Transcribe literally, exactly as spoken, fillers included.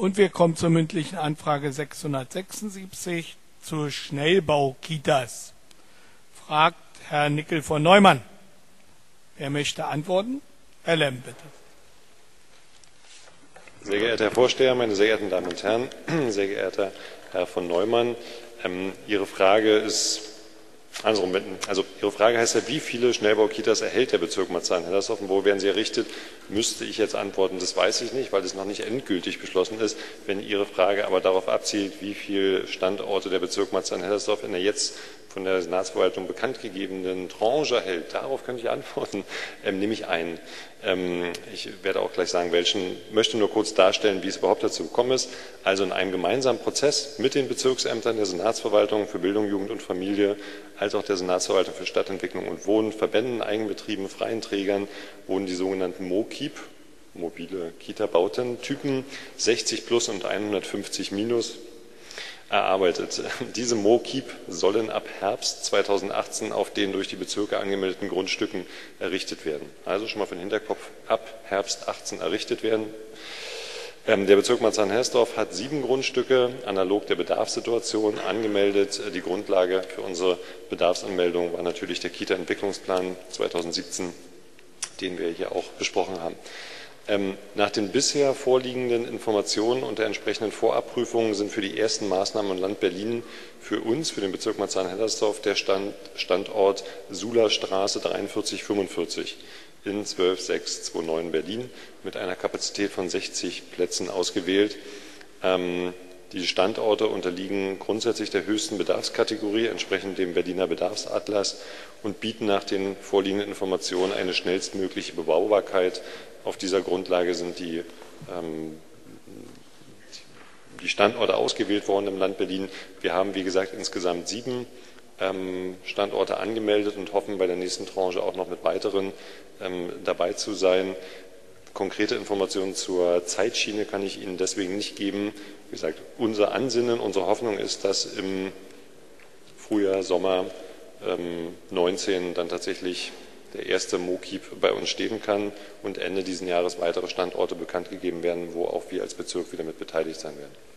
Und wir kommen zur mündlichen Anfrage sechshundertsechsundsiebzig zu Schnellbau-Kitas. Fragt Herr Nickel von Neumann. Wer möchte antworten? Herr Lemm, bitte. Sehr geehrter Herr Vorsteher, meine sehr geehrten Damen und Herren, sehr geehrter Herr von Neumann, ähm, Ihre Frage ist andersrum. Also Ihre Frage heißt ja, wie viele Schnellbaukitas erhält der Bezirk Marzahn-Hellersdorf und wo werden sie errichtet? Müsste ich jetzt antworten, das weiß ich nicht, weil es noch nicht endgültig beschlossen ist. Wenn Ihre Frage aber darauf abzielt, wie viele Standorte der Bezirk Marzahn-Hellersdorf in der jetzt von der Senatsverwaltung bekannt gegebenen Tranche erhält, darauf könnte ich antworten, ähm, nehme ich ein. Ähm, ich werde auch gleich sagen, welchen, möchte nur kurz darstellen, wie es überhaupt dazu gekommen ist. Also in einem gemeinsamen Prozess mit den Bezirksämtern der Senatsverwaltung für Bildung, Jugend und Familie, als auch der Senatsverwaltung für Stadtentwicklung und Wohnen, Verbänden, Eigenbetrieben, freien Trägern wurden die sogenannten MoKIP, mobile Kita-Bauten, Typen sechzig plus und hundertfünfzig minus, erarbeitet. Diese MoKIP sollen ab Herbst zweitausendachtzehn auf den durch die Bezirke angemeldeten Grundstücken errichtet werden. Also schon mal für den Hinterkopf, ab Herbst achtzehn errichtet werden. Ähm, der Bezirk Marzahn-Hellersdorf hat sieben Grundstücke analog der Bedarfssituation angemeldet. Die Grundlage für unsere Bedarfsanmeldung war natürlich der Kita-Entwicklungsplan zweitausendsiebzehn, den wir hier auch besprochen haben. Ähm, nach den bisher vorliegenden Informationen und der entsprechenden Vorabprüfungen sind für die ersten Maßnahmen im Land Berlin für uns, für den Bezirk Marzahn-Hellersdorf, der Stand, Standort Sulerstraße dreiundvierzig fünfundvierzig in zwölf sechs zwei neun Berlin mit einer Kapazität von sechzig Plätzen ausgewählt. Ähm, die Standorte unterliegen grundsätzlich der höchsten Bedarfskategorie, entsprechend dem Berliner Bedarfsatlas, und bieten nach den vorliegenden Informationen eine schnellstmögliche Bebaubarkeit. Auf dieser Grundlage sind die, ähm, die Standorte ausgewählt worden im Land Berlin. Wir haben, wie gesagt, insgesamt sieben ähm, Standorte angemeldet und hoffen, bei der nächsten Tranche auch noch mit weiteren ähm, dabei zu sein. Konkrete Informationen zur Zeitschiene kann ich Ihnen deswegen nicht geben. Wie gesagt, unser Ansinnen, unsere Hoffnung ist, dass im Frühjahr, Sommer ähm, neunzehn dann tatsächlich der erste MoKIP bei uns stehen kann und Ende dieses Jahres weitere Standorte bekannt gegeben werden, wo auch wir als Bezirk wieder mit beteiligt sein werden.